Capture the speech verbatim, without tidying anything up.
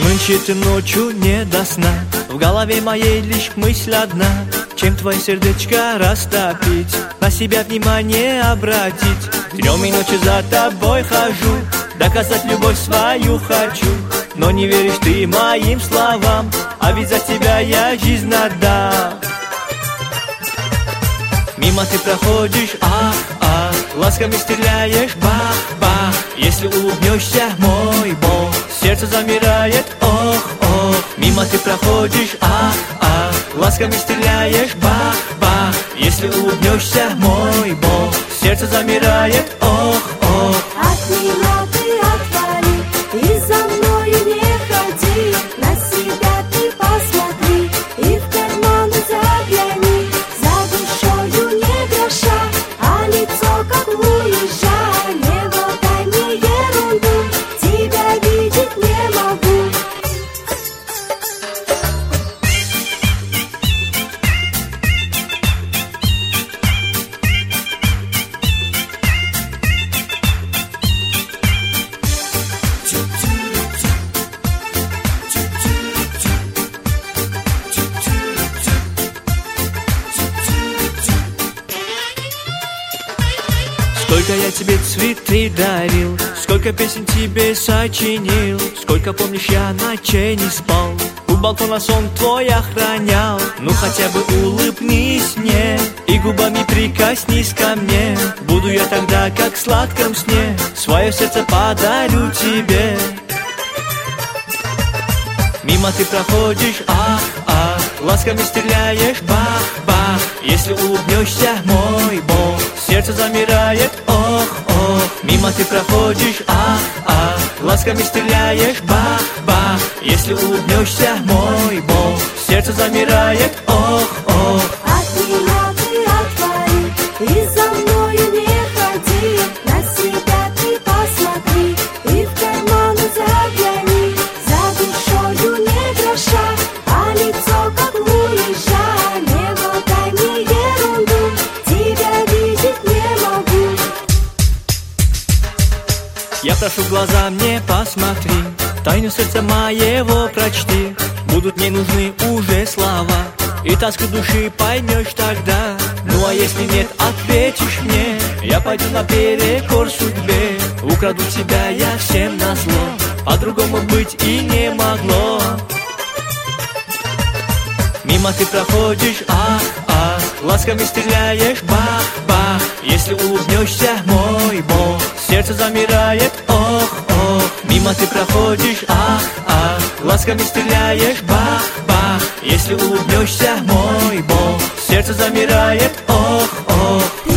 Нынче ты ночью не до сна, в голове моей лишь мысль одна: чем твое сердечко растопить, на себя внимание обратить. Днем и ночью за тобой хожу, доказать любовь свою хочу. Но не веришь ты моим словам, а ведь за тебя я жизнь отдам. Мимо ты проходишь, ах, ах, ласками стреляешь, бах, бах. Если улыбнешься, мой бог, сердце замирает, ох, ох. Мимо ты проходишь, ах, ах, ласками стреляешь, бах, бах. Если улыбнешься, мой бог, сердце замирает, ох, ох. От меня ты отвали, и за мною не ходи. На себя ты посмотри, и в карманы загляни. За душою не гроша, а лицо как уезжа. Не болтай мне ерунду, тебя видеть не могу. Сколько я тебе цветы дарил, сколько песен тебе сочинил, сколько, помнишь, я ночей не спал, у балкона сон твой охранял. Ну хотя бы улыбнись мне и губами прикоснись ко мне. Буду я тогда, как в сладком сне, свое сердце подарю тебе. Мимо ты проходишь, ах, ах, ласками стреляешь, бах, бах. Если улыбнешься, мой бог, сердце замирает, ох, ох. Мимо ты проходишь, ах, ах, ласками стреляешь, бах, бах. Если улыбнешься, мой бог, сердце замирает, ох, ох. От меня ты отвали, и за мною не ходи. На себя ты посмотри, и в карманы загляни. За душою не гроша, а лицо как уезжа. Не болтай мне ерунду, тебя видеть не могу. Я прошу, в глаза мне посмотри, тайну сердца моего прочти. Будут мне нужны уже слова, и тоску души поймешь тогда. Ну а если нет, ответишь мне, я пойду наперекор судьбе. Украду тебя я всем назло, по-другому быть и не могло. Мимо ты проходишь, ах, ах, ласками стреляешь, бах, бах. Если улыбнешься, мой бог, сердце замирает, ох, ох. Мимо ты проходишь, ах, ах, ласками стреляешь, бах, бах. Если улыбнешься, мой бог, сердце замирает, ох, ох.